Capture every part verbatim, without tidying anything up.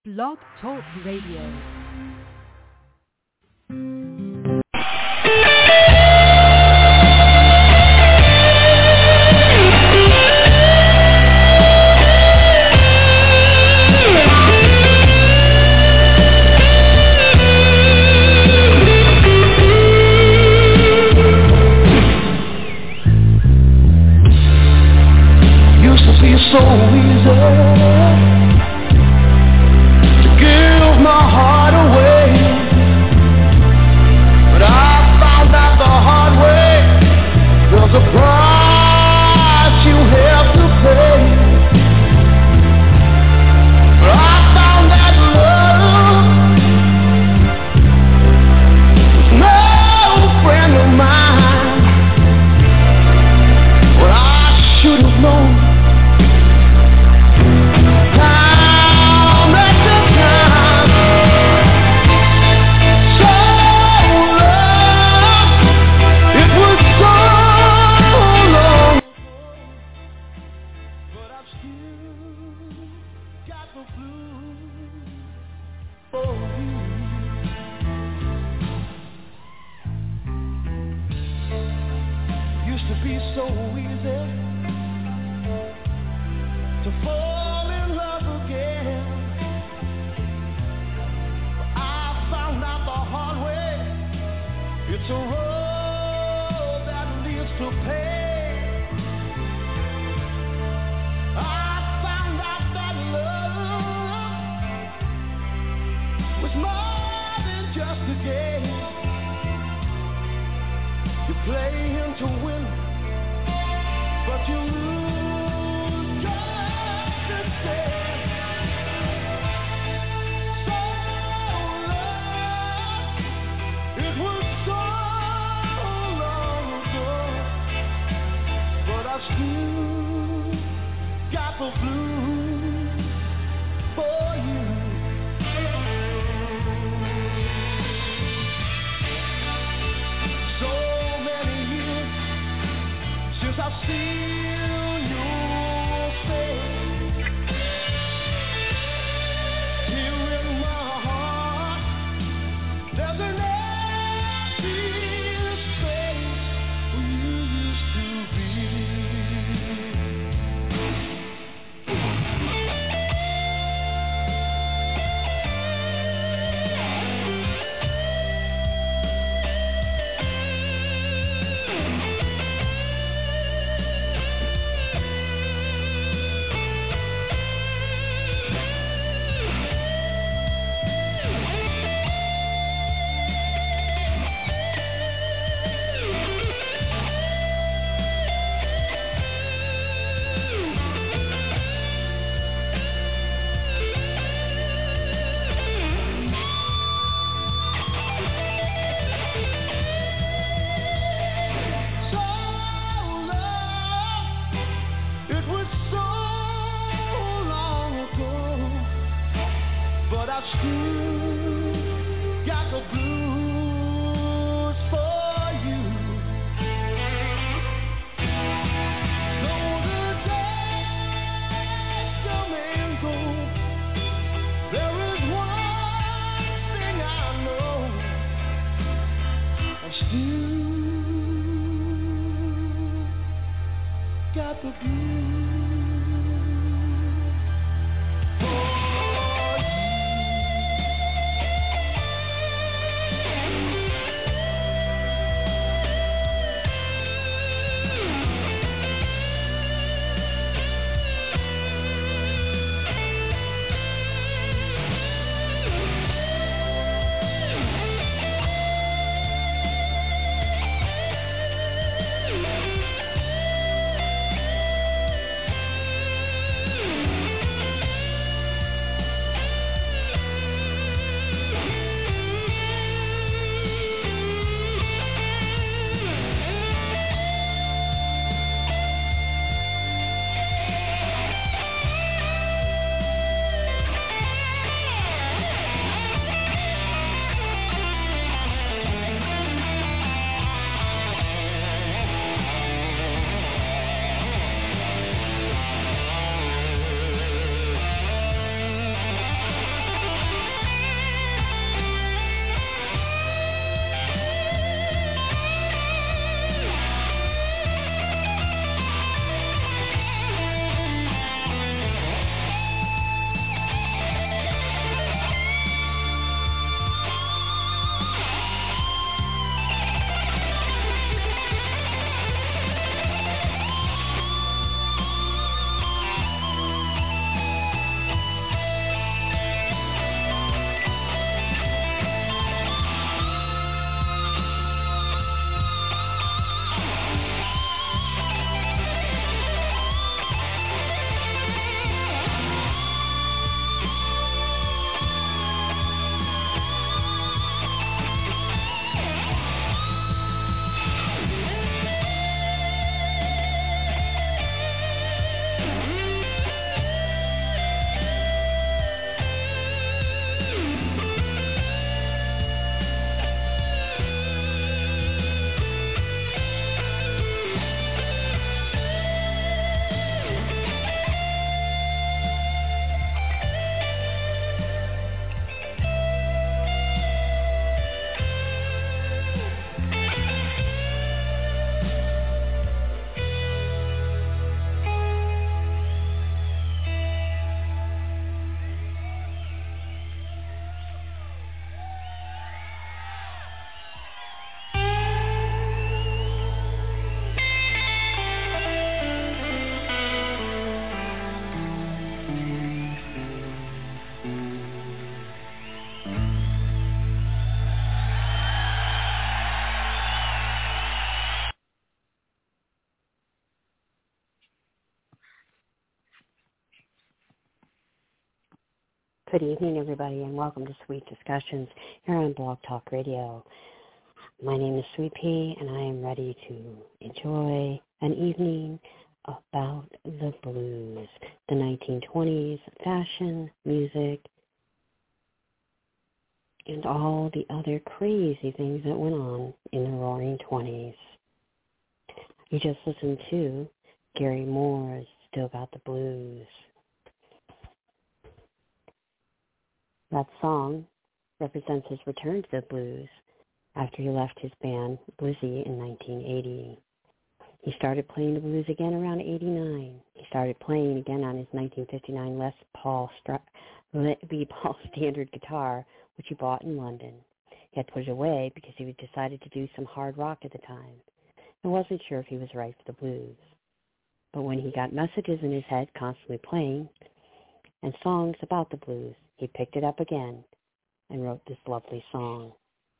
Blog Talk Radio. So easy to give my heart away, but I found out the hard way. There's a price you have to pay. But I found that love was no friend of mine. Well, I should have known. Good evening, everybody, and welcome to Sweet Discussions here on Blog Talk Radio. My name is Sweet Pea, and I am ready to enjoy an evening about the blues, the nineteen twenties, fashion, music, and all the other crazy things that went on in the Roaring Twenties. You just listened to Gary Moore's Still Got the Blues. That song represents his return to the blues after he left his band Blizzy in nineteen eighty. He started playing the blues again around eighty-nine. He started playing again on his nineteen fifty-nine Les Paul, Les Paul standard guitar, which he bought in London. He had put it away because he had decided to do some hard rock at the time and wasn't sure if he was right for the blues. But when he got messages in his head constantly playing and songs about the blues, he picked it up again and wrote this lovely song.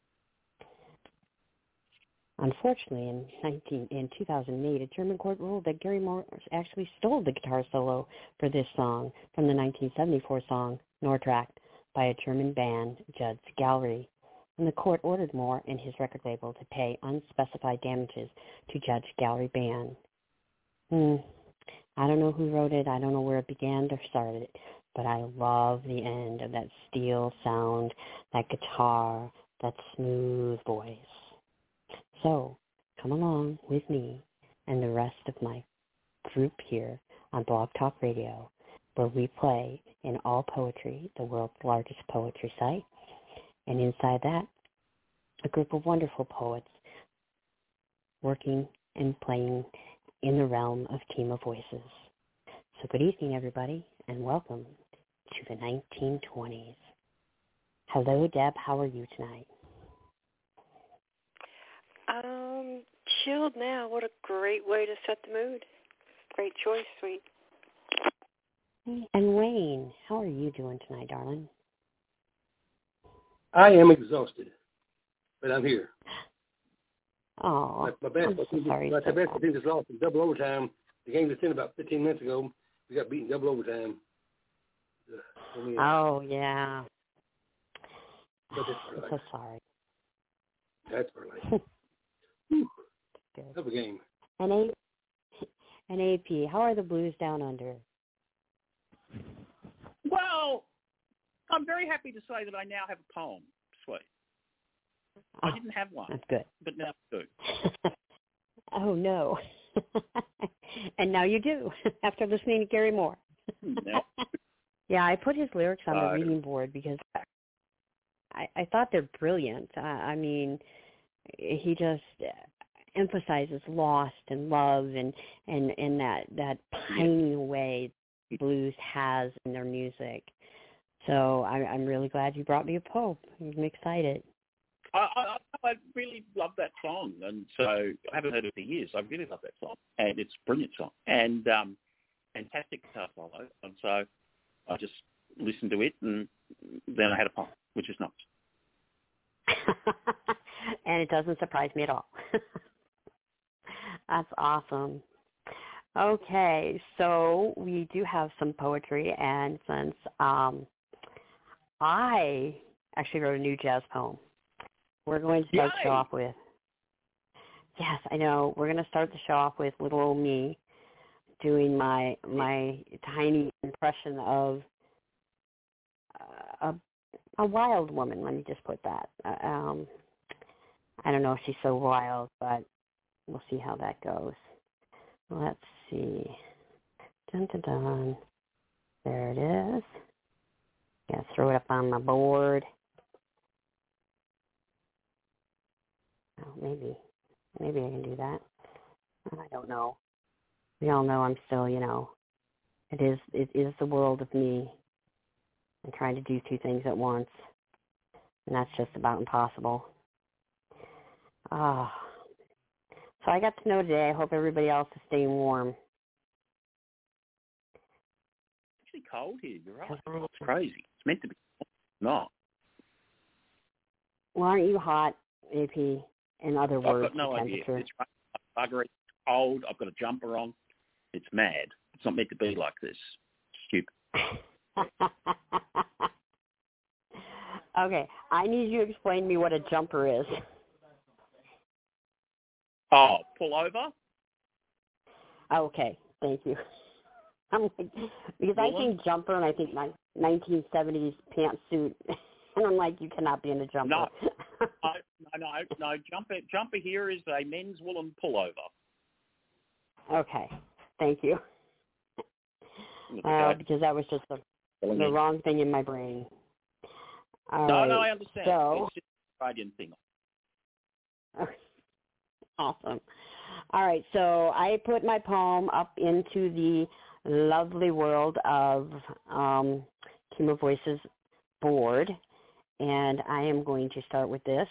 Unfortunately, in, nineteen, in two thousand eight, a German court ruled that Gary Moore actually stole the guitar solo for this song from the nineteen seventy-four song Nortracht by a German band, Judd's Gallery, and the court ordered Moore and his record label to pay unspecified damages to Judd's Gallery band. Hmm. I don't know who wrote it. I don't know where it began or started it, but I love the end of that steel sound, that guitar, that smooth voice. So come along with me and the rest of my group here on Blog Talk Radio, where we play in All Poetry, the world's largest poetry site, and inside that, a group of wonderful poets working and playing in the realm of Team of Voices. So good evening, everybody, and welcome to the nineteen twenties. Hello, Deb. How are you tonight? Um, chilled now. What a great way to set the mood. Great choice, Sweet. And Wayne, how are you doing tonight, darling? I am exhausted, but I'm here. Oh, my, my best, I'm so sorry. My, my best team just lost in double overtime. The game was in about fifteen minutes ago. We got beaten double overtime. Uh, me, oh, yeah. But that's I'm life. so sorry. That's for life. Good. Have a game. And A, and A P, how are the Blues down under? Well, I'm very happy to say that I now have a poem, Sweet. Oh, I didn't have one. That's good. But now I do. Oh, no. And now you do, after listening to Gary Moore. No. Yeah, I put his lyrics on the Uh, reading board because I, I thought they're brilliant. I, I mean, he just emphasizes lost and love and, and, and that, that pining way blues has in their music. So I, I'm really glad you brought me a poem. I'm excited. I, I, I really love that song, and so I haven't heard it for years. I really love that song, and it's a brilliant song, and um, fantastic guitar solo. And so I just listened to it, and then I had a poem, which is nice. And it doesn't surprise me at all. That's awesome. Okay, so we do have some poetry, and since um, I actually wrote a new jazz poem, we're going to start Yay! the show off with, yes, I know, we're going to start the show off with little old me doing my my tiny impression of uh, a, a wild woman, let me just put that. Uh, um, I don't know if she's so wild, but we'll see how that goes. Let's see. Dun, dun, dun. There it is. Yeah, throw it up on my board. Oh, maybe. Maybe I can do that. I don't know. We all know I'm still, you know, it is it is the world of me and trying to do two things at once. And that's just about impossible. Ah. So I got to know today. I hope everybody else is staying warm. It's actually cold here. You're right. It's crazy. It's meant to be not. Well, aren't you hot, A P? In other words, I've got no idea. temperature. It's buggery. It's cold. I've got a jumper on. It's mad. It's not meant to be like this. Stupid. Okay, I need you to explain to me what a jumper is. Oh, pull over? Okay, thank you. I'm like, because I think jumper and I think my nineteen seventies pantsuit, and I'm like, you cannot be in a jumper. No, no, no, no. Jumper, jumper here is a men's woolen pullover. Okay, thank you. Uh, because that was just the, the wrong thing in my brain. All no, right, no, I understand. So, it's just a Australian thing. Okay. Awesome. All right, so I put my poem up into the lovely world of um, Kima Voices board, and I am going to start with this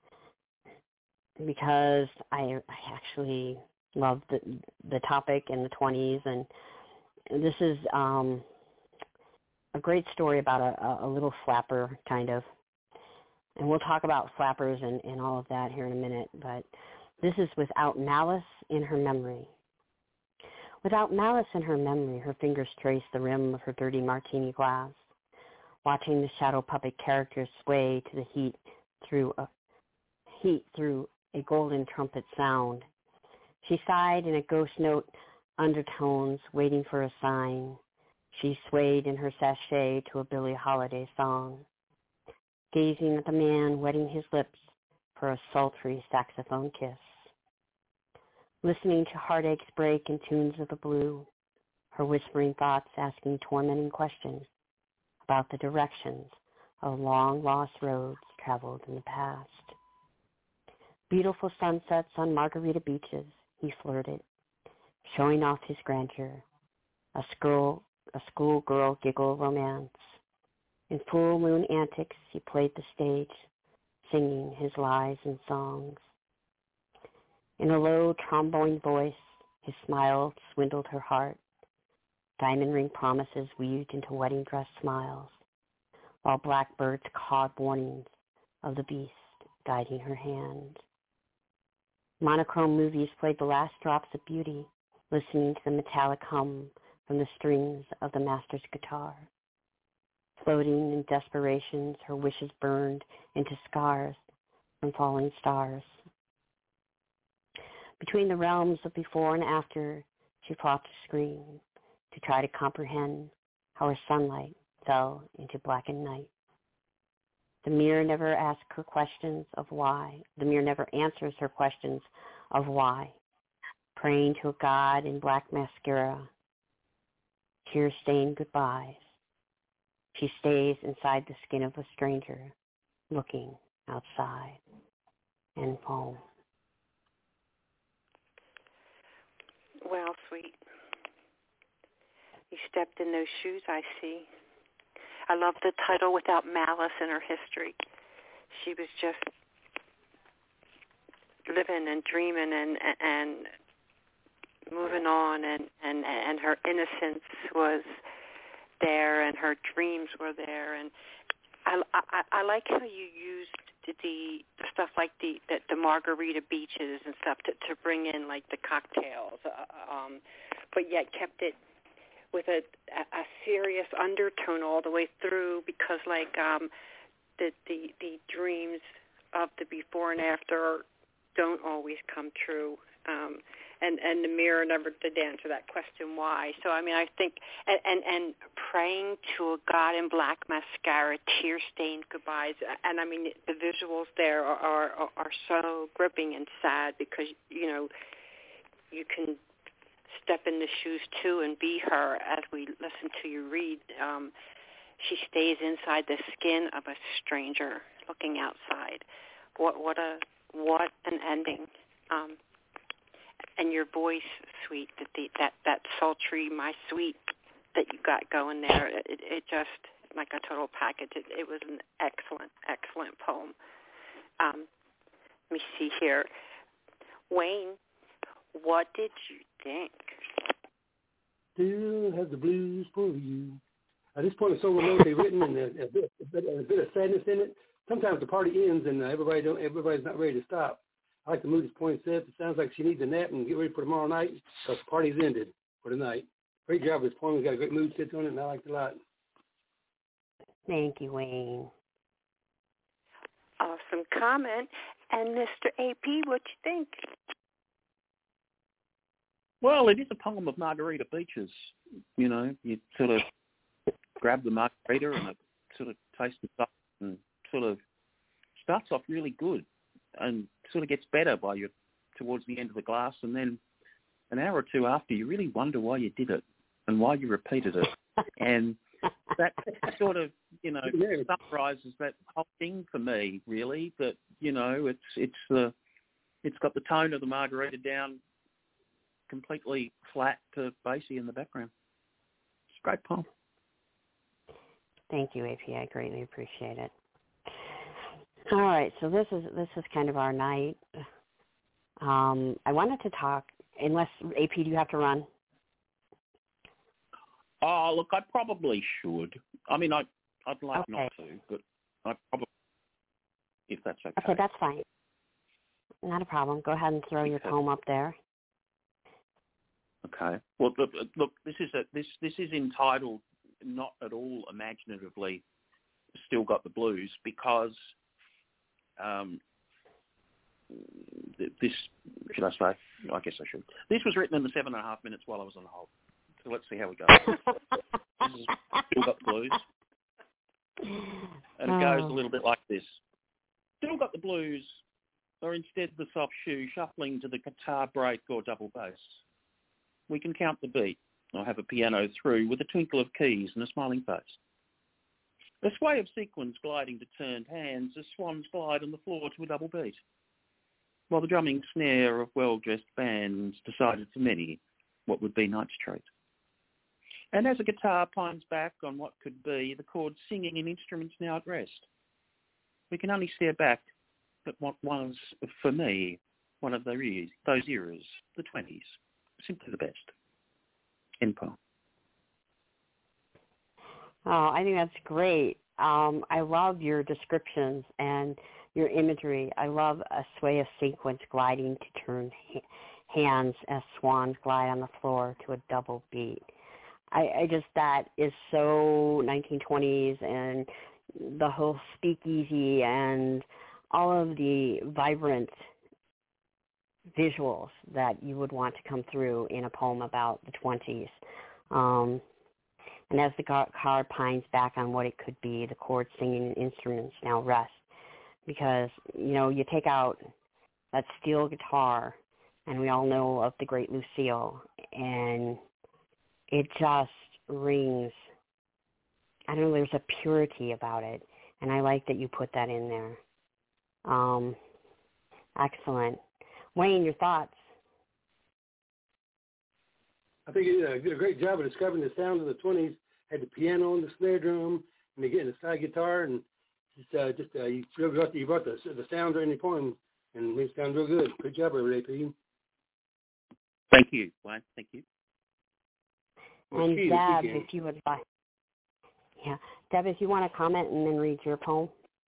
because I, I actually love the the topic in the twenties, and this is um, a great story about a, a little flapper, kind of. And we'll talk about flappers and, and all of that here in a minute, but this is without malice in her memory. Without malice in her memory, her fingers trace the rim of her dirty martini glass, watching the shadow puppet characters sway to the heat through a heat through a golden trumpet sound. She sighed in a ghost note undertones, waiting for a sign. She swayed in her sachet to a Billie Holiday song, gazing at the man wetting his lips for a sultry saxophone kiss. Listening to heartaches break in tunes of the blue, her whispering thoughts asking tormenting questions about the directions of long-lost roads traveled in the past. Beautiful sunsets on margarita beaches, he flirted, showing off his grandeur, a school, a schoolgirl giggle romance. In full moon antics, he played the stage, singing his lies and songs. In a low trombone voice, his smile swindled her heart. Diamond ring promises weaved into wedding dress smiles, while blackbirds cawed warnings of the beast guiding her hand. Monochrome movies played the last drops of beauty, listening to the metallic hum from the strings of the master's guitar. Floating in desperations, her wishes burned into scars from falling stars. Between the realms of before and after, she fought to scream, to try to comprehend how her sunlight fell into blackened night. The mirror never asks her questions of why. The mirror never answers her questions of why. Praying to a god in black mascara, tear-stained goodbyes. She stays inside the skin of a stranger, looking outside and home. Well, sweet. You stepped in those shoes, I see. I love the title, Without Malice in Her History. She was just living and dreaming and and moving on, and, and, and her innocence was there, and her dreams were there. And I, I, I like how you used the, the stuff like the, the the margarita beaches and stuff to, to bring in like the cocktails, uh, um, but yet kept it with a, a serious undertone all the way through, because like um, the, the the dreams of the before and after don't always come true. Um, and, and the mirror never did answer that question why. So, I mean, I think, and, and, and praying to a god in black mascara, tear-stained goodbyes, and I mean, the visuals there are, are, are so gripping and sad, because, you know, you can step in the shoes too and be her as we listen to you read. Um, she stays inside the skin of a stranger looking outside. What, what a, what an ending. Um, and your voice, sweet, that the, that that sultry, my sweet, that you got going there, it, it just, like a total package. It, it was an excellent, excellent poem. Um, let me see here. Wayne, what did you think? Still have the blues for you. At this point, it's so romantically written, and a, a, bit, a, bit, a bit of sadness in it. Sometimes the party ends, and uh, everybody don't. Everybody's not ready to stop. I like the mood this point says. It sounds like she needs a nap and get ready for tomorrow night, because the party's ended for tonight. Great job with this poem. It's got a great mood sits on it, and I liked it a lot. Thank you, Wayne. Awesome comment. And Mister A P, what you think? Well, it is a poem of Margarita Beach's. You know, you sort of grab the margarita and it sort of tastes the stuff and sort of starts off really good and sort of gets better by your towards the end of the glass, and then an hour or two after, you really wonder why you did it and why you repeated it. And that sort of, you know, summarizes that whole thing for me, really, that, you know, it's it's the it's got the tone of the margarita down completely flat to bassy in the background. It's a great poem. Thank you, A P. I greatly appreciate it. All right, so this is this is kind of our night. Um, I wanted to talk, unless, A P, do you have to run? Oh, look, I probably should. I mean, I, I'd like Okay. not to, but I probably, if that's okay. Okay, that's fine. Not a problem. Go ahead and throw your Okay. poem up there. Okay. Well, look, look this is a, this this is entitled not at all imaginatively "Still Got the Blues" because um, this should I say? I guess I should. This was written in the seven and a half minutes while I was on hold. So let's see how we go. This is "Still Got the Blues," and it goes a little bit like this: "Still got the blues, or instead the soft shoe shuffling to the guitar break or double bass. We can count the beat, or have a piano through with a twinkle of keys and a smiling face. A sway of sequins gliding to turned hands as swans glide on the floor to a double beat, while the drumming snare of well-dressed bands decided for many what would be night's treat. And as a guitar pines back on what could be the chords singing in instruments now at rest, we can only stare back at what was, for me, one of those eras, those eras, the twenties, simply the best." End poem. Oh, I think that's great. Um, I love your descriptions and your imagery. I love a sway of sequence gliding to turn ha- hands as swans glide on the floor to a double beat. I, I just, that is so nineteen twenties, and the whole speakeasy and all of the vibrant visuals that you would want to come through in a poem about the twenties. Um, and as the car pines back on what it could be, the chords singing instruments now rest. Because, you know, you take out that steel guitar, and we all know of the great Lucille, and it just rings. I don't know, there's a purity about it, and I like that you put that in there. Um, excellent. Wayne, your thoughts? I think you did a great job of describing the sound of the twenties. Had the piano and the snare drum, and again the slide guitar, and just uh, just uh, you brought the, you brought the the sound in your poem, and it sounded real good. Good job, everybody, A P. Thank you, Wayne. Thank you. And Deb, if you would like, yeah, Deb, if you want to comment and then read your poem.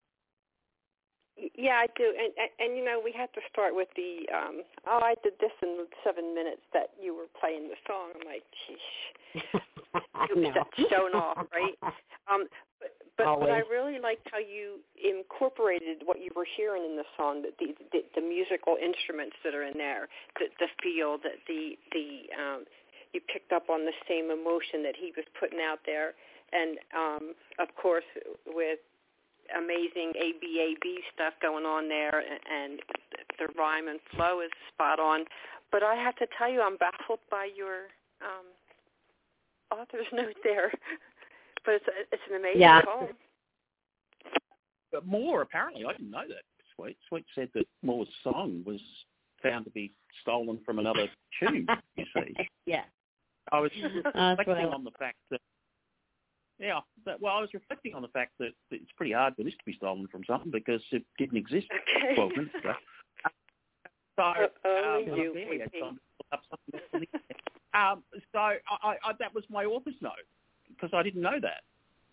Yeah, I do, and, and and you know we have to start with the um, oh I did this in seven minutes that you were playing the song. I'm like, geez, that's shown off, right? Um, but but, but I really liked how you incorporated what you were hearing in the song, the the, the, the musical instruments that are in there, the the feel, that the the um, you picked up on the same emotion that he was putting out there, and um, of course with amazing A B A B stuff going on there, and the rhyme and flow is spot on. But I have to tell you, I'm baffled by your um, author's note there. But it's a, it's an amazing yeah. poem. But Moore, apparently, I didn't know that. Sweet, Sweet said that Moore's song was found to be stolen from another tune. You see? Yeah. I was uh, reflecting on the fact that. Yeah, that, well, I was reflecting on the fact that it's pretty hard for this to be stolen from something because it didn't exist okay. twelve minutes ago. So, uh, um, you, there, had time to pull up something um, so I, I, that was my author's note because I didn't know that.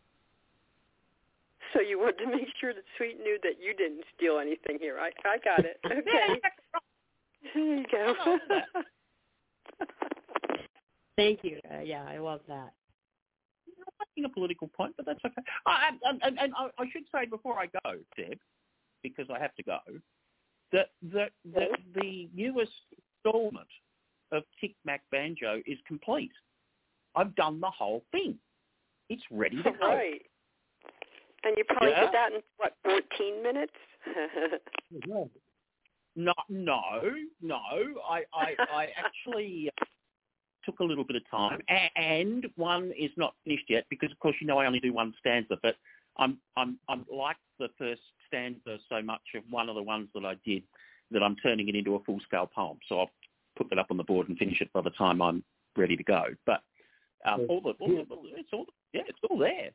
So you wanted to make sure that Sweet knew that you didn't steal anything here. I, I got it. Okay. There you go. Thank you. Uh, yeah, I love that. A political point, but that's okay. I, and, and, and I should say before I go, Deb, because I have to go, that the, the, the newest installment of Tic Mac Banjo is complete. I've done the whole thing. It's ready to go. Right. And you probably yeah. did that in, what, fourteen minutes? no, no, no. I, I, I actually took a little bit of time, and one is not finished yet because, of course, you know I only do one stanza, but I'm I'm I'm like the first stanza so much of one of the ones that I did that I'm turning it into a full-scale poem. So I'll put that up on the board and finish it by the time I'm ready to go. But um, all the, all the it's all yeah, it's all there.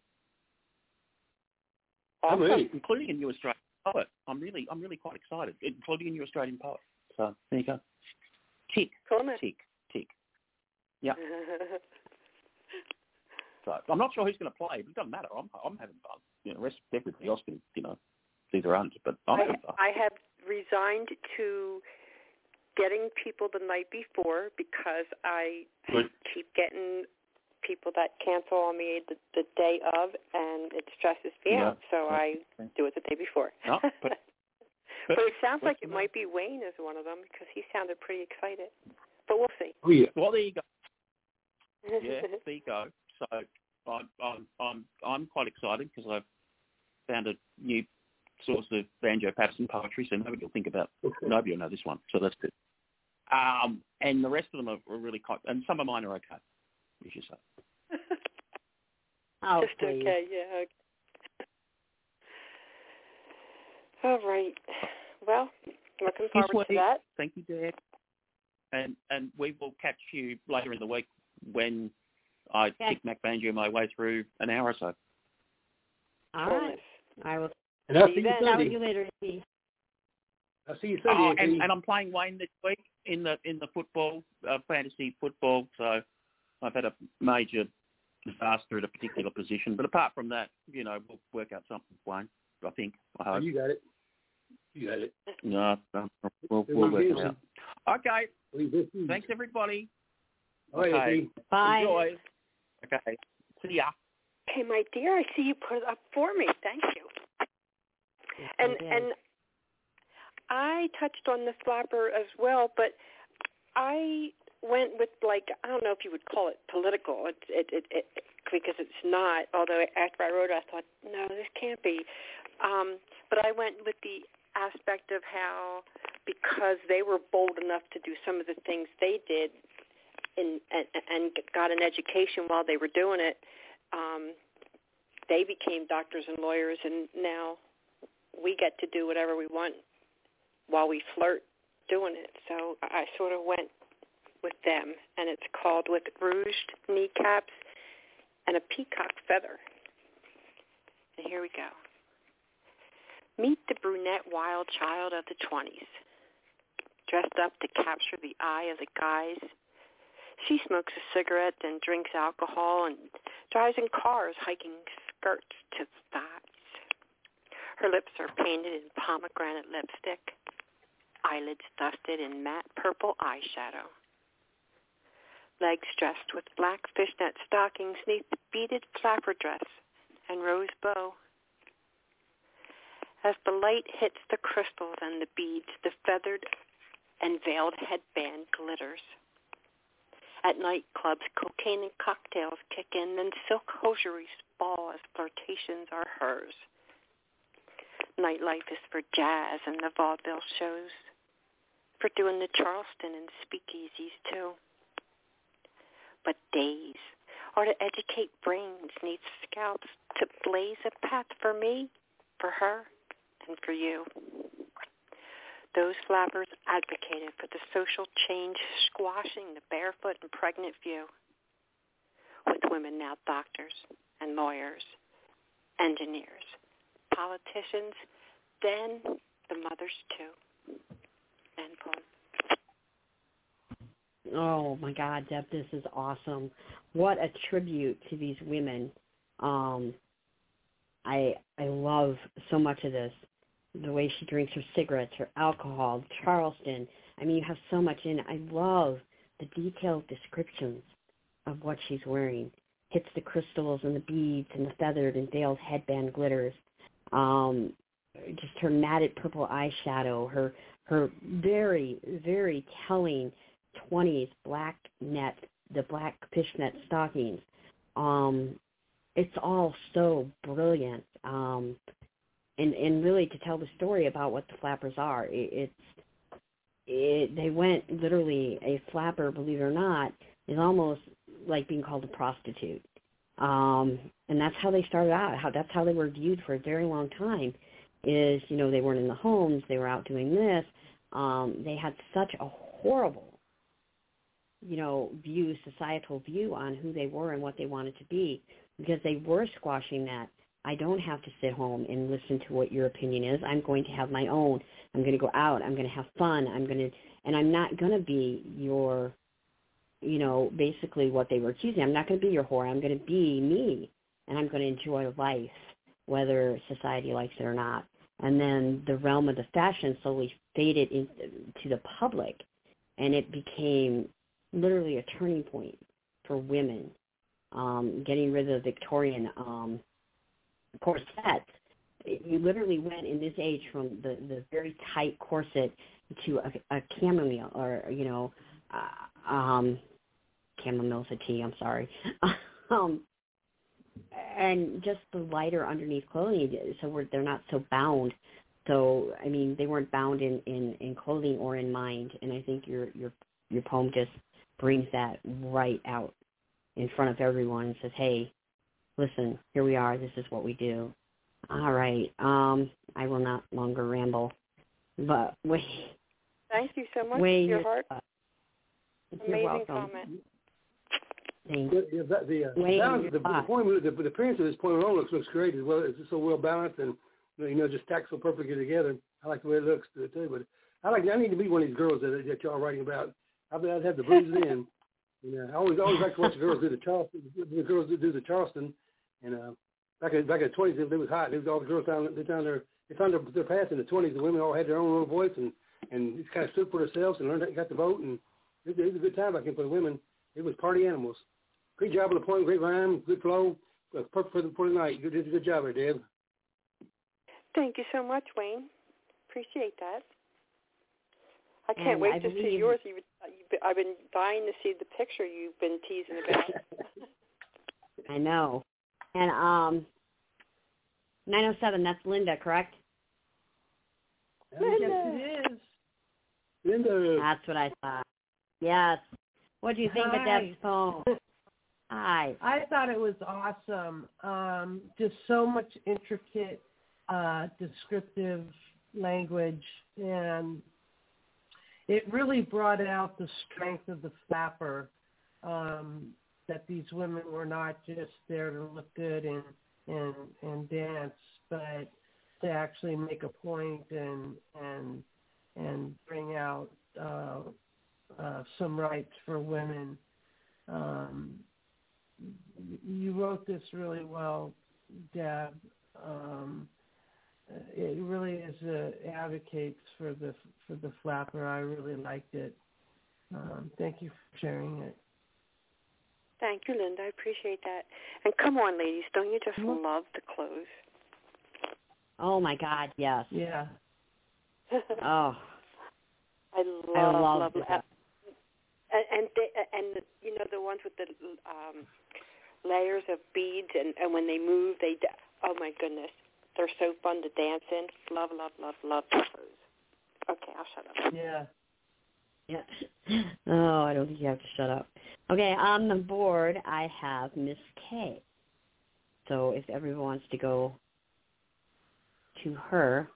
Awesome. Including a new Australian poet. I'm really I'm really quite excited, including a new Australian poet. So there you go. Tick, cool, tick, tick. Yeah. So I'm not sure who's going to play, but it doesn't matter. I'm I'm having fun. You know, the rest everybody else can, you know, do their own. But I'm I, having fun. I have resigned to getting people the night before because I Good. keep getting people that cancel on me the, the day of, and it stresses me Yeah. out. So I do it the day before. No, but, but, but it sounds like it might be Wayne as one of them because he sounded pretty excited. But we'll see. Oh yeah. Well, there you go. Yeah, there you go. So I'm I'm I'm I'm quite excited because I've found a new source of Banjo Patterson poetry, so nobody will think about nobody will know this one. So that's good. Um, and the rest of them are, are really quite, and some of mine are okay, as you say. Oh, Just please. okay, yeah. Okay. All right. Well, looking forward Yes, to that. Thank you, Dad. And and we will catch you later in the week when I Yeah. Tic Mac Banjo my way through an hour or so. All right. I will And I'll See see you you then. chat with Sunday. you later. Steve. I'll see you Sunday. Oh, A P. and, and I'm playing Wayne this week in the in the football, uh, fantasy football. So I've had a major disaster at a particular position. But apart from that, you know, we'll work out something, Wayne. I think. I Oh, hope. you got it. You got it. No, no, we'll, we'll work it out. Okay. We will see. Thanks, everybody. All right, Okay. A P. Bye. Enjoy. Okay. See ya. Hey, my dear, I see you put it up for me. Thank you. Yes, And I did. and I touched on the flapper as well, but I went with, like, I don't know if you would call it political, it, it, it, it, because it's not, although after I wrote it, I thought, no, this can't be. Um, but I went with the aspect of how, because they were bold enough to do some of the things they did in, and, and got an education while they were doing it, um, they became doctors and lawyers, and now we get to do whatever we want while we flirt doing it. So I sort of went with them, and it's called With Rouged Kneecaps and a Peacock Feather. And here we go. Meet the brunette wild child of the twenties, dressed up to capture the eye of the guys. She smokes a cigarette and drinks alcohol and drives in cars hiking skirts to the thighs. Her lips are painted in pomegranate lipstick, eyelids dusted in matte purple eyeshadow. Legs dressed with black fishnet stockings neath beaded flapper dress and rose bow. As the light hits the crystals and the beads, the feathered and veiled headband glitters. At nightclubs, cocaine and cocktails kick in, and silk hosieries fall as flirtations are hers. Nightlife is for jazz and the vaudeville shows, for doing the Charleston and speakeasies too. But days are to educate brains neath scalps to blaze a path for me, for her, and for you. Those flappers advocated for the social change squashing the barefoot and pregnant view, with women now doctors and lawyers, engineers, politicians, then the mothers too. End poem. Oh my God, Deb, this is awesome. What a tribute to these women. Um, I I love so much of this. The way she drinks her cigarettes, her alcohol, Charleston. I mean, you have so much in it. I love the detailed descriptions of what she's wearing. Hits the crystals and the beads and the feathered and veiled headband glitters. Um, just her matted purple eyeshadow, her her very, very telling twenties black net, the black fishnet stockings. Um, it's all so brilliant. Um, and, and really to tell the story about what the flappers are, it, it's it, they went literally, a flapper, believe it or not, is almost like being called a prostitute. Um, and that's how they started out. How that's how they were viewed for a very long time. Is, you know, they weren't in the homes, they were out doing this. Um, they had such a horrible, you know, view, societal view on who they were and what they wanted to be, because they were squashing that. I don't have to sit home and listen to what your opinion is. I'm going to have my own. I'm going to go out. I'm going to have fun. I'm going to, and I'm not going to be your, you know, basically what they were accusing. I'm not going to be your whore. I'm going to be me, and I'm going to enjoy life, whether society likes it or not. And then the realm of the fashion slowly faded into the public, and it became literally a turning point for women, um, getting rid of the Victorian um, corset. You literally went in this age from the, the very tight corset to a, a chamomile, or, you know, uh, um, chamomile's a tea, I'm sorry. um, and just the lighter underneath clothing, so we're, they're not so bound. So, I mean, they weren't bound in, in, in clothing or in mind, and I think your your your poem just brings that right out in front of everyone and says, hey, listen, here we are, this is what we do. All right, um, I will not longer ramble, but wait. Thank you so much, Wayne, your heart. Uh, Amazing you're welcome. comment. Thank The, the, the, uh, Wayne, balance, the, the thoughts. poem, the, the appearance of this poem alone looks looks great as well. It's so well balanced and, you know, just stacked so perfectly together. I like the way it looks too. But I like. I need to be one of these girls that, that y'all writing about. I've, I've had the blues in. You know, I always always like to watch the girls do the Charleston. The girls do the Charleston, and uh, back in back in the twenties, it was hot. It was all the girls found they found their they found their, their path in the twenties. The women all had their own little voice and and just kind of stood for themselves and learned got to vote. And it, it was a good time back then for the women. It was party animals. Great job on the poem, great rhyme, good flow, uh, perfect for the, for the night. You did a good job there, Deb. Thank you so much, Wayne. Appreciate that. I can't And wait I to see believe- yours. You've, you've, I've been dying to see the picture you've been teasing about. I know. And um, nine oh seven, that's Linda, correct? Linda. Yes, it is. Linda. That's what I thought. Yes. What do you think Hi. of Deb's poem? Hi. I thought it was awesome. Um, just so much intricate, uh, descriptive language, and it really brought out the strength of the flapper, um, that these women were not just there to look good and, and, and dance, but to actually make a point and, and, and bring out uh, uh, some rights for women. Um, you wrote this really well, Deb. Um, it really is uh, advocates for the for the flapper. I really liked it. Um, thank you for sharing it. Thank you, Linda. I appreciate that. And come on, ladies, don't you just mm-hmm. love the clothes? Oh my God, yes. Yeah. Oh. I love, I love, love, that. And and, they, and you know the ones with the um, layers of beads, and, and when they move, they oh my goodness, they're so fun to dance in. Love, love, love, love the clothes. Okay, I'll shut up. Yeah. Yeah. Oh, I don't think you have to shut up. Okay, on the board I have Miss K. So if everyone wants to go to her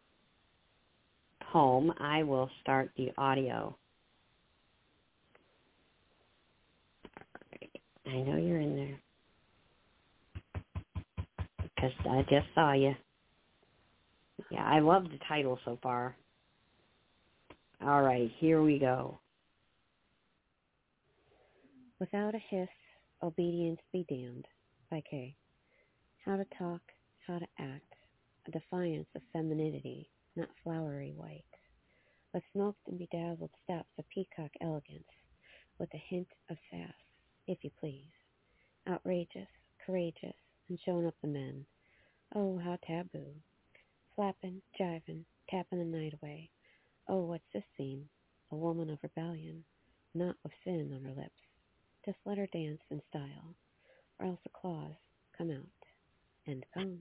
poem, I will start the audio. I know you're in there because I just saw you. Yeah, I love the title so far. All right, here we go. Without a hiss, obedience be damned. By Kay. How to talk, how to act, a defiance of femininity, not flowery white. A smoked and bedazzled steps of peacock elegance, with a hint of sass, if you please. Outrageous, courageous, and showing up the men. Oh, how taboo. flapping, jiving, tapping the night away. Oh, what's this scene? A woman of rebellion, not with sin on her lips. Just let her dance in style, or else the claws come out and boom.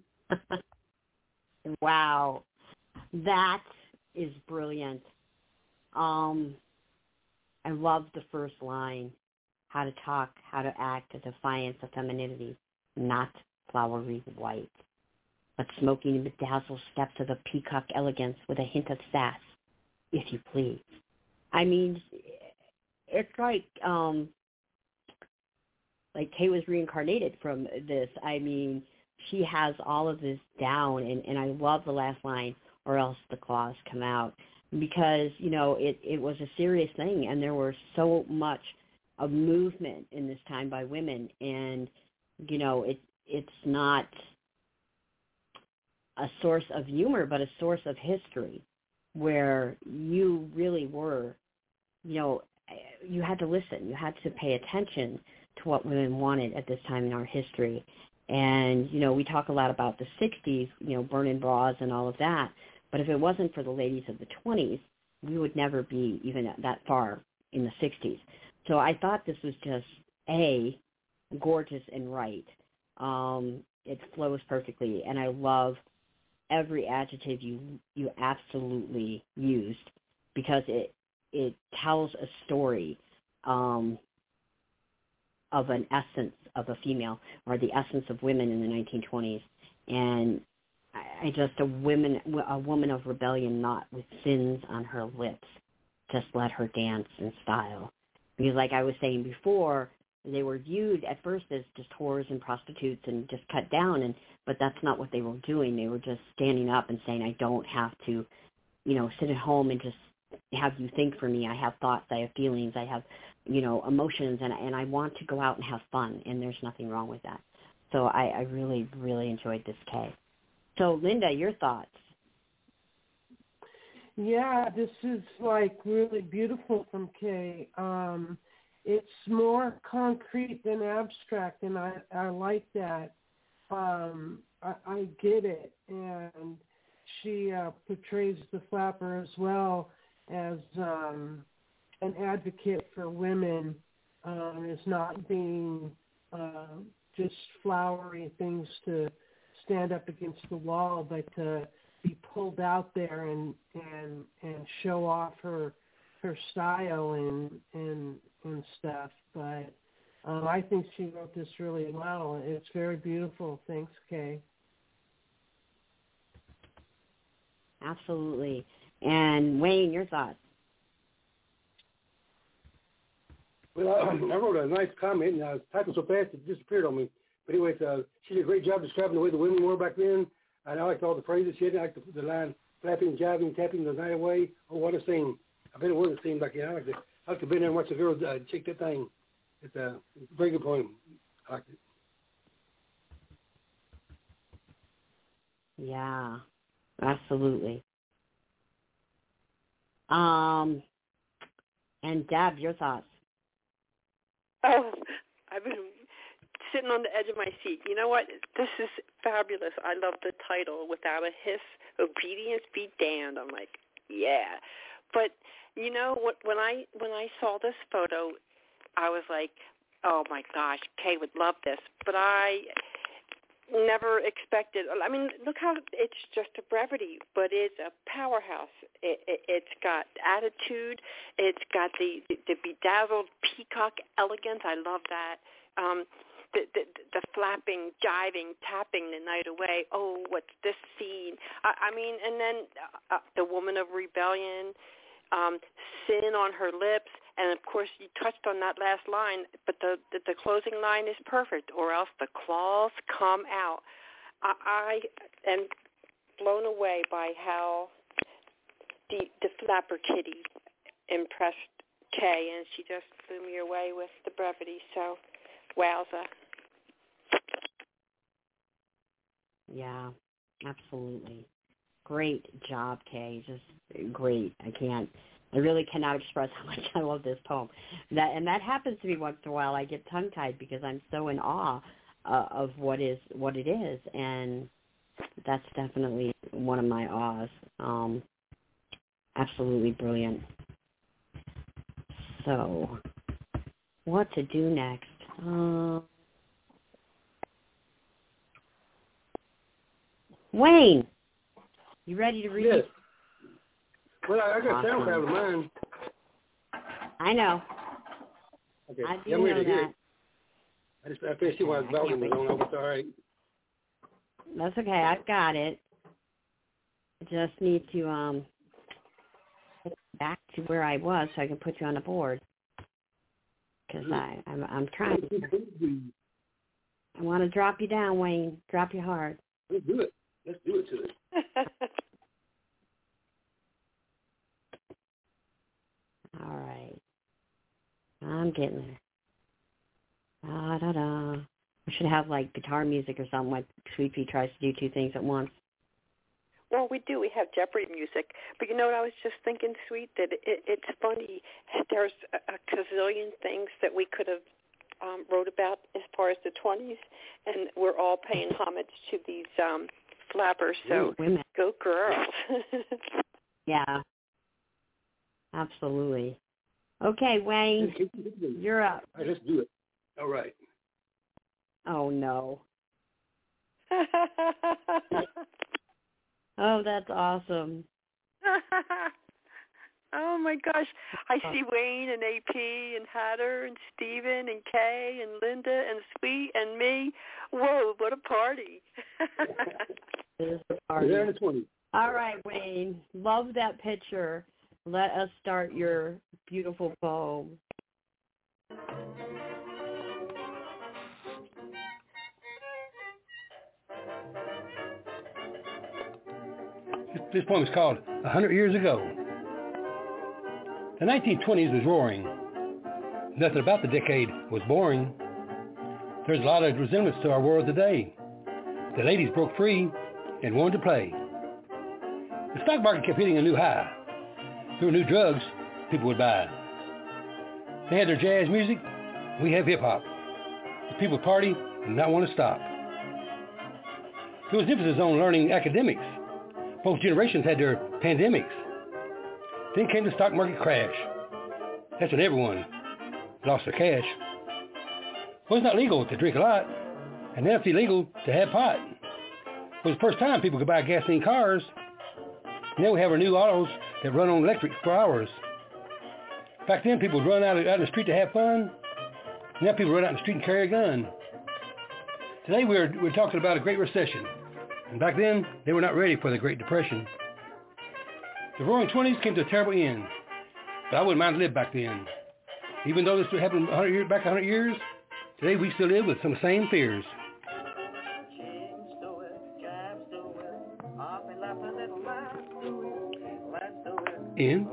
Wow. That is brilliant. Um, I love the first line. How to talk, how to act, a defiance of femininity, not flowery white, but smoking and bedazzled steps of a peacock elegance with a hint of sass, if you please. I mean, it's like um, like Kay was reincarnated from this. I mean, she has all of this down, and, and I love the last line, or else the claws come out, because, you know, it, it was a serious thing, and there was so much of movement in this time by women, and, you know, it it's not a source of humor, but a source of history, where you really were, you know, you had to listen, you had to pay attention to what women wanted at this time in our history. And, you know, we talk a lot about the sixties, you know, burning bras and all of that, but if it wasn't for the ladies of the twenties, we would never be even that far in the sixties. So I thought this was just, A, gorgeous and right. Um, it flows perfectly, and I love every adjective you you absolutely used, because it it tells a story um, of an essence of a female, or the essence of women in the nineteen twenties. And I, I just, a woman, a woman of rebellion, not with sins on her lips. Just let her dance in style. Because like I was saying before, they were viewed at first as just whores and prostitutes and just cut down, and but that's not what they were doing. They were just standing up and saying, I don't have to, you know, sit at home and just have you think for me. I have thoughts, I have feelings, I have, you know, emotions, and, and I want to go out and have fun, and there's nothing wrong with that. So I, I really, really enjoyed this, Kay. So, Linda, your thoughts? Yeah, this is like really beautiful from Kay. Um, it's more concrete than abstract, and I, I like that. Um, I, I get it, and she uh, portrays the flapper as well as um, an advocate for women, um, as not being uh, just flowery things to stand up against the wall, but to be pulled out there and and and show off her her style and and and stuff. But um, I think she wrote this really well. It's very beautiful. Thanks, Kay. Absolutely. And Wayne, your thoughts? Well, I, I wrote a nice comment, and I was typing so fast it disappeared on me. But anyways, uh, she did a great job describing the way the women were back then. And I liked all the phrases she had. I liked the, the line, flapping, jiving, tapping the night away. Oh, what a scene. I bet it was a scene back then. I like to, I like to be there and watch the girls uh, shake that thing. It's a, it's a very good poem. I liked it. Yeah, absolutely. Um, and Deb, your thoughts? Oh, I've been sitting on the edge of my seat. You know what? This is fabulous. I love the title, Without a Hiss, Obedience Be Damned. I'm like, yeah. But, you know, what, when I when I saw this photo, I was like, oh, my gosh, Kay would love this. But I never expected. I mean, look how it's just a brevity, but it's a powerhouse. It, it, it's got attitude. It's got the, the, the bedazzled peacock elegance. I love that. Um The, the, the flapping, jiving, tapping the night away. Oh, what's this scene? I, I mean, and then uh, the woman of rebellion, um, sin on her lips, and of course you touched on that last line, but the, the, the closing line is perfect, or else the claws come out. I, I am blown away by how the, the flapper kitty impressed Kay, and she just blew me away with the brevity, so wowza. Yeah, absolutely. Great job, Kay. Just great. I can't, I really cannot express how much I love this poem. That and that happens to me once in a while. I get tongue-tied because I'm so in awe uh, of what is what it is. And that's definitely one of my awes. Um, absolutely brilliant. So, what to do next? Uh, Wayne, you ready to read? Yes. Well, I, I got Awesome. SoundCloud of mine. I know. Okay. I do yeah, I'm ready know to hear that. it. I just I finished it while the volume was on. I was all right. That's okay. I've got it. I just need to um get back to where I was so I can put you on the board. Because I I'm I'm trying. To, I want to drop you down, Wayne. Drop you hard. Let's do it. Let's do it to it. All right. I'm getting there. Da da da. We should have like guitar music or something like Sweet Pea tries to do two things at once. Well, we do. We have Jeopardy music. But you know what I was just thinking, Sweet, that it, it's funny. There's a, a gazillion things that we could have um, wrote about as far as the twenties, and we're all paying homage to these um, flappers. So Women. Go girls. Yeah. Absolutely. Okay, Wayne, you're up. All right, let's do it. All right. Oh, no. Oh, that's awesome. Oh, my gosh. I see Wayne and A P and Hatter and Steven and Kay and Linda and Sweet and me. Whoa, what a party. It is a party. We're there in the twenties. All right, Wayne. Love that picture. Let us start your beautiful poem. This poem is called A Hundred Years Ago. The nineteen twenties was roaring. Nothing about the decade was boring. There's a lot of resemblance to our world today. The ladies broke free and wanted to play. The stock market kept hitting a new high. There were new drugs people would buy. They had their jazz music. We have hip-hop. The people party and not want to stop. There was emphasis on learning academics. Both generations had their pandemics. Then came the stock market crash. That's when everyone lost their cash. Well, it's not legal to drink a lot, and now it's illegal to have pot. It was the first time people could buy gasoline cars. Now we have our new autos that run on electric for hours. Back then, people would run out, out in the street to have fun. Now people run out in the street and carry a gun. Today we're, we're talking about a Great Recession. And back then, they were not ready for the Great Depression. The Roaring Twenties came to a terrible end. But I wouldn't mind to live back then. Even though this happened one hundred years, back one hundred years, today we still live with some of the same fears. In.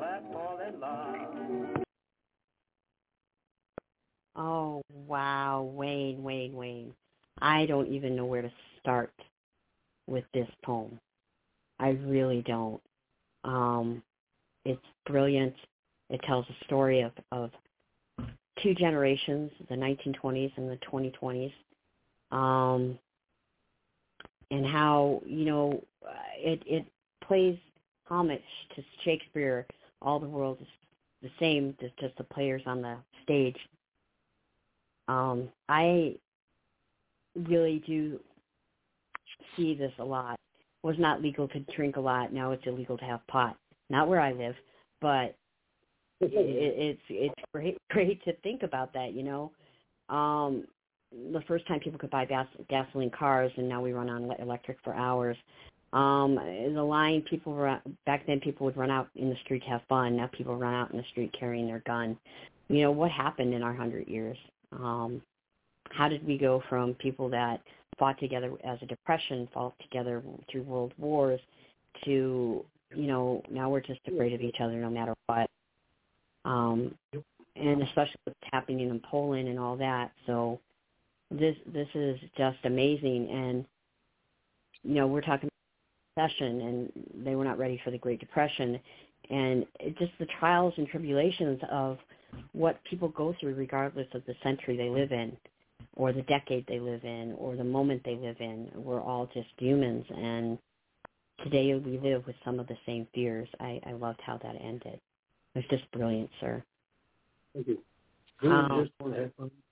Oh, wow. Wayne, Wayne, Wayne. I don't even know where to start with this poem. I really don't. Um, it's brilliant. It tells a story of, of two generations, the nineteen twenties and the twenty twenties, um, and how, you know, it, it plays homage to Shakespeare. All the world is the same, just the players on the stage. Um, I really do see this a lot. It was not legal to drink a lot. Now it's illegal to have pot. Not where I live, but it, it's it's great great to think about that. You know, um, the first time people could buy gas, gasoline cars, and now we run on electric for hours. Um, the line people run, back then people would run out in the street to have fun. Now people run out in the street carrying their gun. You know, what happened in our hundred years? Um, how did we go from people that fought together as a depression, fought together through world wars, to, you know, now we're just afraid of each other no matter what. Um, and especially what's happening in Poland and all that. So this this is just amazing. And, you know, we're talking about recession, and they were not ready for the Great Depression. And it just the trials and tribulations of what people go through regardless of the century they live in, or the decade they live in or the moment they live in. We're all just humans, and today we live with some of the same fears. I, I loved how that ended. It was just brilliant, sir. Thank you. Um, just want to have fun.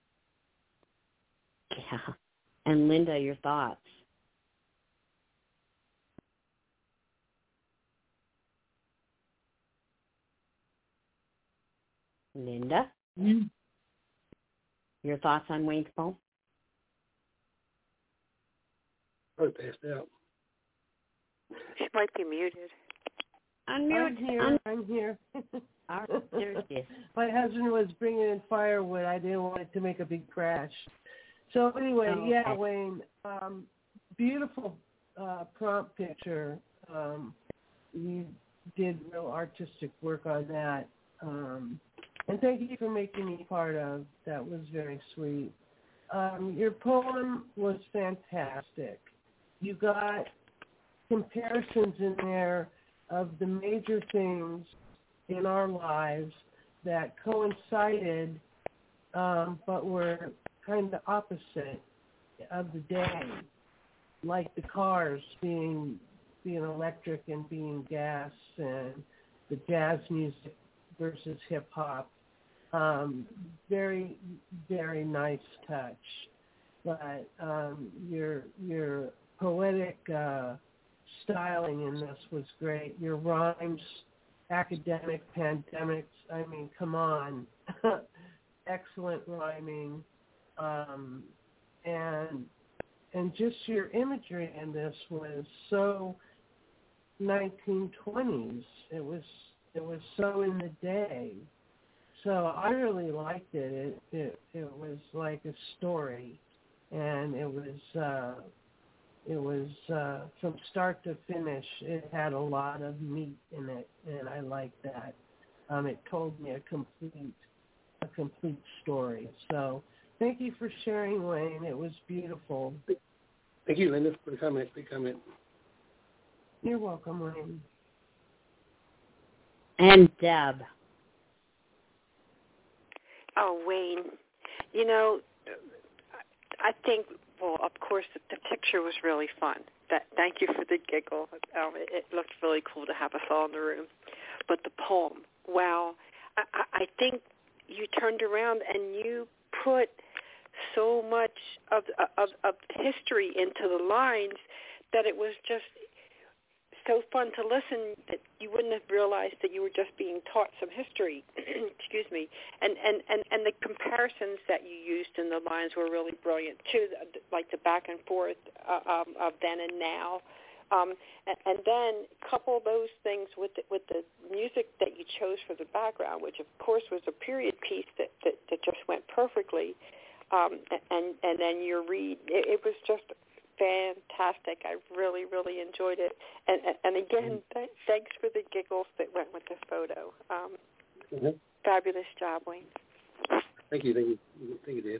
Yeah. And Linda, your thoughts? Linda? Mm-hmm. Your thoughts on Wayne's poem? Probably passed out. She might be muted. Unmute. I'm here. Un- I'm here. Our, there's this. My husband was bringing in firewood. I didn't want it to make a big crash. So anyway, Oh, yeah, okay. Wayne, um, beautiful uh, prompt picture. Um, you did real artistic work on that. Um, and thank you for making me part of. That was very sweet. Um, your poem was fantastic. You got comparisons in there of the major things in our lives that coincided, um, but were kind of opposite of the day, like the cars being being electric and being gas, and the jazz music versus hip hop. Um, very, very nice touch. But um, your your poetic uh, styling in this was great. Your rhymes, academic, pandemics, I mean, come on. Excellent rhyming. Um, and and just your imagery in this was so nineteen twenties. It was it was so in the day. So I really liked it. It it, it was like a story, and it was uh, it was uh, from start to finish. It had a lot of meat in it, and I liked that. Um, it told me a complete a complete story. So thank you for sharing, Wayne. It was beautiful. Thank you, Linda, for the comment. Big comment. You're welcome, Wayne. And Deb. Oh, Wayne, you know, I think, well, of course, the, the picture was really fun. That, thank you for the giggle. Um, it, it looked really cool to have us all in the room. But the poem, wow, I, I, I think you turned around and you put so much of, of, of history into the lines that it was just so fun to listen that you wouldn't have realized that you were just being taught some history. Excuse me. And, and, and, and the comparisons that you used in the lines were really brilliant too, like the back and forth uh, um, of then and now. Um, and, and then couple those things with the, with the music that you chose for the background, which of course was a period piece that, that, that just went perfectly. Um, and, and then your read, it, it was just fantastic. I really, really enjoyed it. And, and again, th- thanks for the giggles that went with the photo. Um, Mm-hmm. Fabulous job, Wayne. Thank you. Thank you. Thank you, Dave.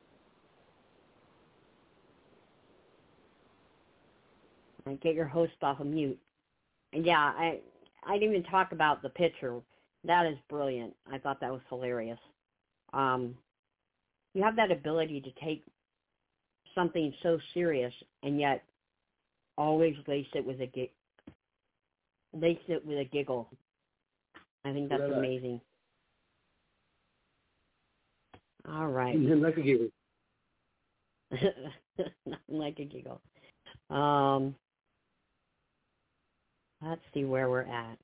And get your host off of mute. And yeah, I I didn't even talk about the picture. That is brilliant. I thought that was hilarious. Um, you have that ability to take something so serious and yet always lace it with a gig, lace it with a giggle. I think that's amazing. All right. Like a giggle. Like a giggle. Um, let's see where we're at.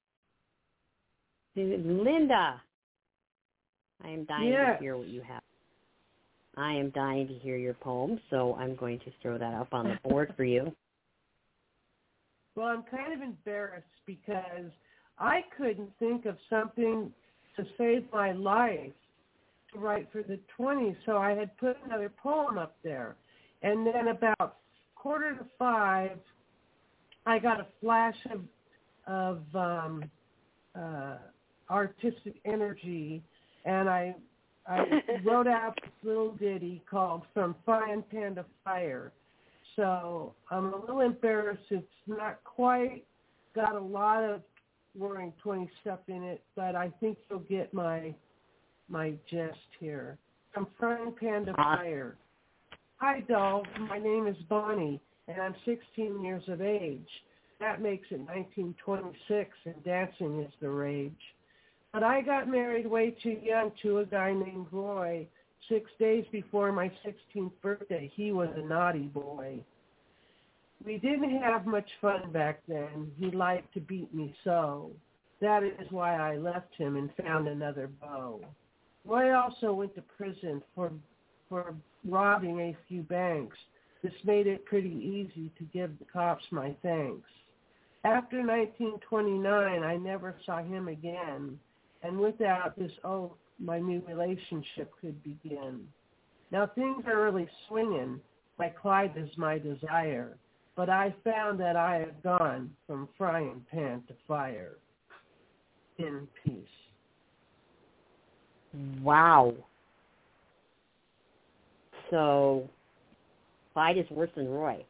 Linda, I am dying yes. to hear what you have. I am dying to hear your poem, so I'm going to throw that up on the board for you. Well, I'm kind of embarrassed because I couldn't think of something to save my life to write for the twenties, so I had put another poem up there. And then about quarter to five, I got a flash of, of um, uh, artistic energy, and I I wrote out this little ditty called From Frying Pan to Fire. So I'm a little embarrassed. It's not quite got a lot of Roaring twenty stuff in it, but I think you'll get my my gist here. From Frying Pan to Fire. Hi, doll. My name is Bonnie, and I'm sixteen years of age. That makes it nineteen twenty-six, and dancing is the rage. But I got married way too young to a guy named Roy. Six days before my sixteenth birthday, he was a naughty boy. We didn't have much fun back then. He liked to beat me so. That is why I left him and found another beau. Roy also went to prison for for robbing a few banks. This made it pretty easy to give the cops my thanks. After nineteen twenty-nine, I never saw him again, and without this oath, my new relationship could begin. Now things are really swinging. My Clyde is my desire, but I found that I have gone from frying pan to fire. In peace. Wow. So, Clyde is worse than Roy.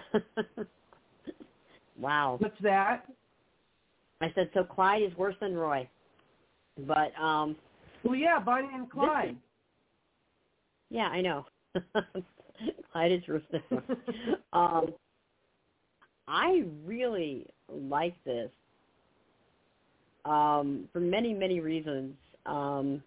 Wow. What's that? I said, so Clyde is worse than Roy. But, um... Well, yeah, Bonnie and Clyde. Is, yeah, I know. Clyde is worse than Roy. um, I really like this. Um, for many, many reasons. Um,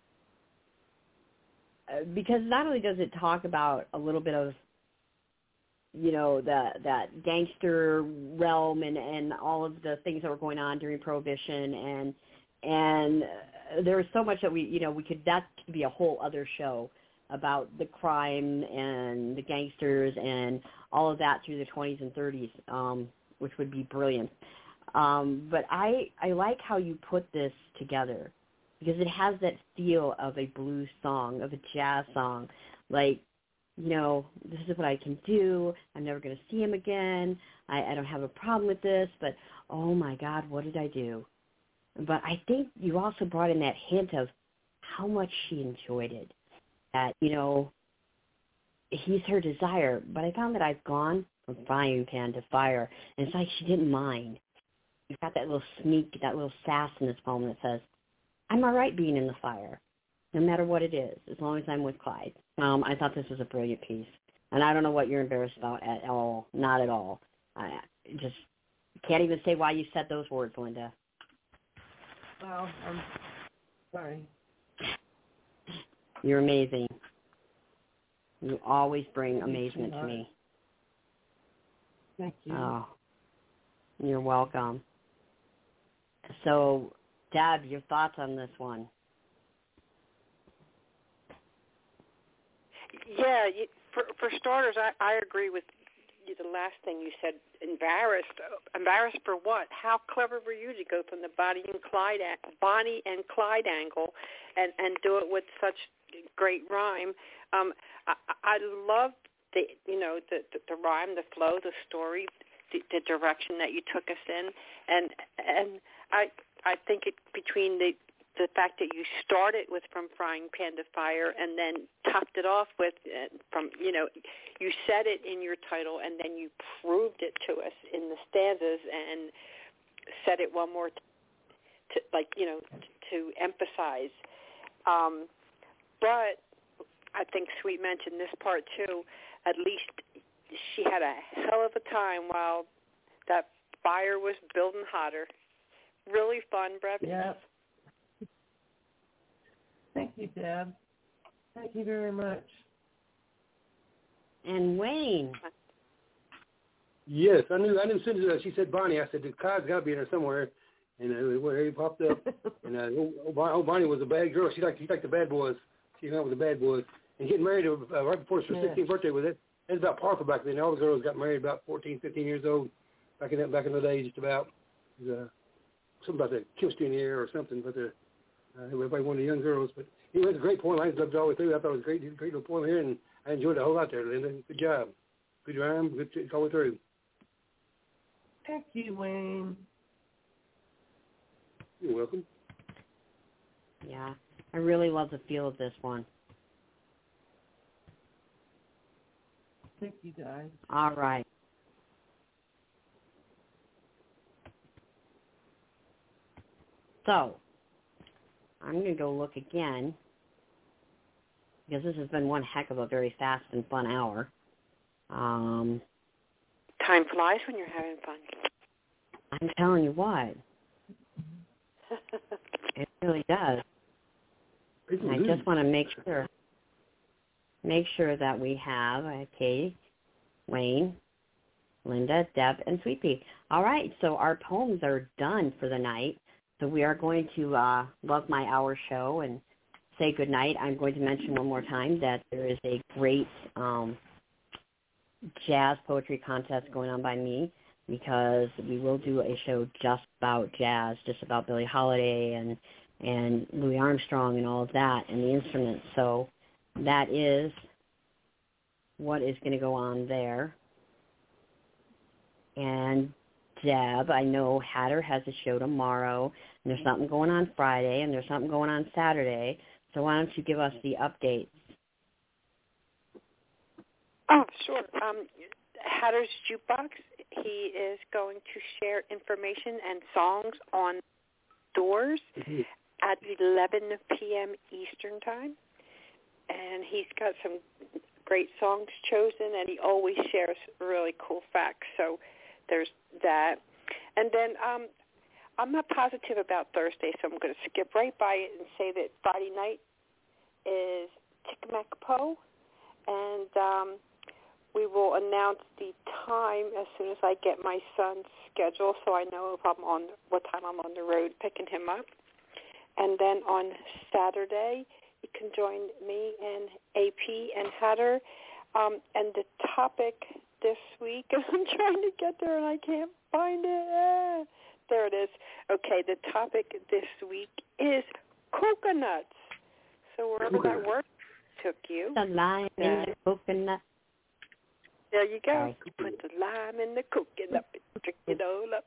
because not only does it talk about a little bit of, you know, that that gangster realm and, and all of the things that were going on during Prohibition, and and there was so much that we, you know, we could, that could be a whole other show about the crime and the gangsters and all of that through the twenties and thirties, um, which would be brilliant. Um, but I, I like how you put this together because it has that feel of a blues song, of a jazz song. Like, you know, this is what I can do. I'm never going to see him again. I, I don't have a problem with this, but oh my God, what did I do? But I think you also brought in that hint of how much she enjoyed it. That, you know, he's her desire, but I found that I've gone from frying pan to fire, and it's like she didn't mind. You've got that little sneak, that little sass in this poem that says, I'm all right being in the fire, no matter what it is, as long as I'm with Clyde. Um, I thought this was a brilliant piece. And I don't know what you're embarrassed about at all. Not at all. I just can't even say why you said those words, Linda. Well, I'm sorry. You're amazing. You always bring amazement to me. Thank you. Oh, you're welcome. So, Deb, your thoughts on this one? Yeah, you, for for starters, I, I agree with you, the last thing you said. Embarrassed, embarrassed for what? How clever were you to go from the Bonnie and Clyde, Bonnie and Clyde angle, and and do it with such great rhyme? Um, I, I love the you know the, the the rhyme, the flow, the story, the, the direction that you took us in, and and I I think it between the the fact that you started with From Frying Pan to Fire and then topped it off with uh, from, you know, you said it in your title and then you proved it to us in the stanzas and said it one more time, to, like, you know, t- to emphasize. Um, but I think Sweet mentioned this part too. At least she had a hell of a time while that fire was building hotter. Really fun, Brevin. Yeah. Thank you, Deb. Thank you very much. And Wayne. Yes, I knew. I knew as soon as she said Bonnie, I said the Clyde's got to be in there somewhere. And uh, where he popped up, and uh, oh, Bonnie was a bad girl. She liked she liked the bad boys. She hung out with the bad boys. And getting married uh, right before her sixteenth yeah. birthday was it. It was about powerful back then. All the girls got married about fourteen, fifteen years old. Back in that back in the day, just about. It was, uh, something about the chemistry in the air or something, but the. Uh, everybody wanted the young girls, but he was a great poem. I loved it all the way through. I thought it was a great, great little poem here, and I enjoyed it a whole lot there, Linda. Good job. Good rhyme. Good all the way through. Thank you, Wayne. You're welcome. Yeah, I really love the feel of this one. Thank you, guys. All right. So, I'm going to go look again because this has been one heck of a very fast and fun hour. Um, Time flies when you're having fun. I'm telling you what. It really does. And I just want to make sure, make sure that we have uh, Kate, Wayne, Linda, Deb, and Sweet Pea. All right, so our poems are done for the night. So we are going to uh, Love My Hour show and say goodnight. I'm going to mention one more time that there is a great um, jazz poetry contest going on by me, because we will do a show just about jazz, just about Billie Holiday and, and Louis Armstrong and all of that and the instruments. So that is what is going to go on there. And Deb, I know Hatter has a show tomorrow, and there's something going on Friday, and there's something going on Saturday. So why don't you give us the updates? Oh, sure. Um, Hatter's Jukebox, he is going to share information and songs on doors mm-hmm. at eleven p.m. Eastern Time. And he's got some great songs chosen, and he always shares really cool facts. So there's that. And then um, I'm not positive about Thursday, so I'm going to skip right by it and say that Friday night is Tickamack-Po, and um, we will announce the time as soon as I get my son's schedule, so I know if I'm on what time I'm on the road picking him up. And then on Saturday, you can join me and A P and Hatter. Um, and the topic this week, I'm trying to get there and I can't find it. Ah, there it is. Okay, the topic this week is coconuts. So wherever that word took you. The lime uh, in the coconut. There you go. Right. You put the lime in the coconut, drink it all up.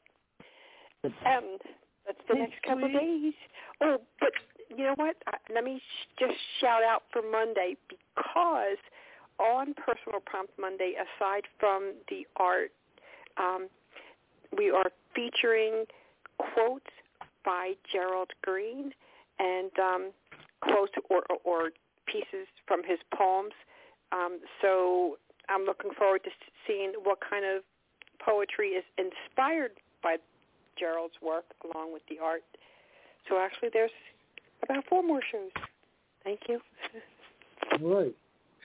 And that's the next couple of days. Oh, but you know what? Let me just shout out for Monday, because on Personal Prompt Monday, aside from the art, um, we are featuring quotes by Gerald Green and um, quotes or, or, or pieces from his poems. Um, so I'm looking forward to seeing what kind of poetry is inspired by Gerald's work along with the art. So actually there's about four more shows. Thank you. All right.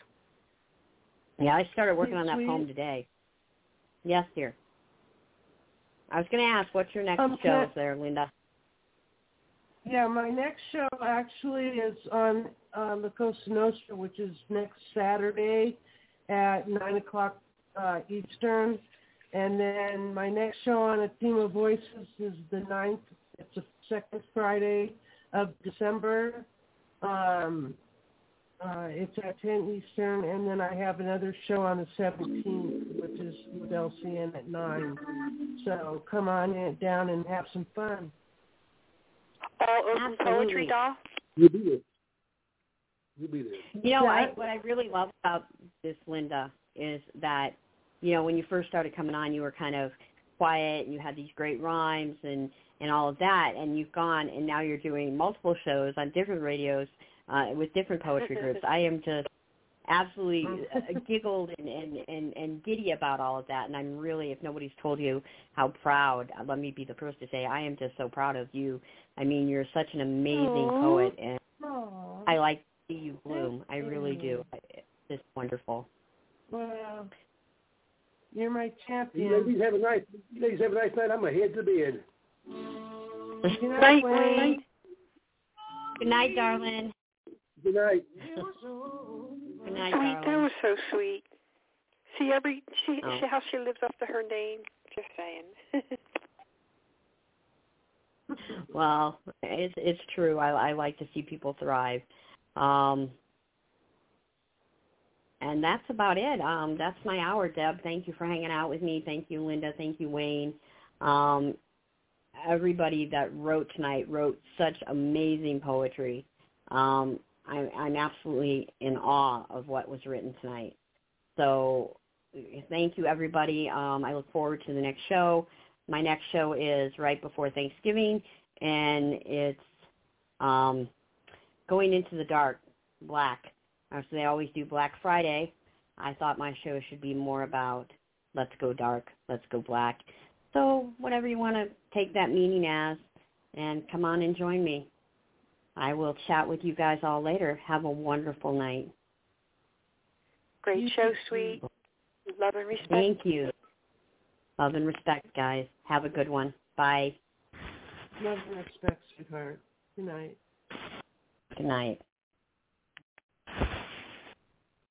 Yeah, I started working on that poem today. Yes, dear. I was going to ask, what's your next um, show there, Linda? Yeah, my next show actually is on uh, La Cosa Nostra, which is next Saturday at nine o'clock uh, Eastern. And then my next show on A Team of Voices is the ninth. It's the second Friday of December. Um, uh, it's at ten Eastern. And then I have another show on the seventeenth, which is with L C N at nine. So come on in, down and have some fun. All open poetry, doll? You'll be there. You'll be there. You know, I, what I really love about this, Linda, is that, you know, when you first started coming on, you were kind of quiet and you had these great rhymes and, and all of that, and you've gone and now you're doing multiple shows on different radios uh, with different poetry groups. I am just absolutely giggled and, and, and, and giddy about all of that, and I'm really, if nobody's told you how proud, let me be the first to say, I am just so proud of you. I mean, you're such an amazing Aww. poet, and Aww. I like to see you bloom. I really do. It's just wonderful. Well, you're my champion. You ladies have a nice, you ladies have a nice night. I'm going to head to bed. Good night, Wayne. Good night, darling. Good night. Good night, sweet, darling. that was so sweet. See every see, oh. see how she lives up to her name. Just saying. Well, it's it's true. I, I like to see people thrive, um, and that's about it. Um, that's my hour, Deb. Thank you for hanging out with me. Thank you, Linda. Thank you, Wayne. Um, everybody that wrote tonight wrote such amazing poetry. Um, I, I'm absolutely in awe of what was written tonight. So thank you, everybody. Um, I look forward to the next show. My next show is right before Thanksgiving, and it's um, Going Into the Dark, Black, as they always do Black Friday, I thought my show should be more about let's go dark, let's go black. So whatever you want to take that meaning as, and come on and join me. I will chat with you guys all later. Have a wonderful night. Great you show, sweet. Love and respect. Thank you. Love and respect, guys. Have a good one. Bye. Love and respect, sweetheart. Good night. Good night.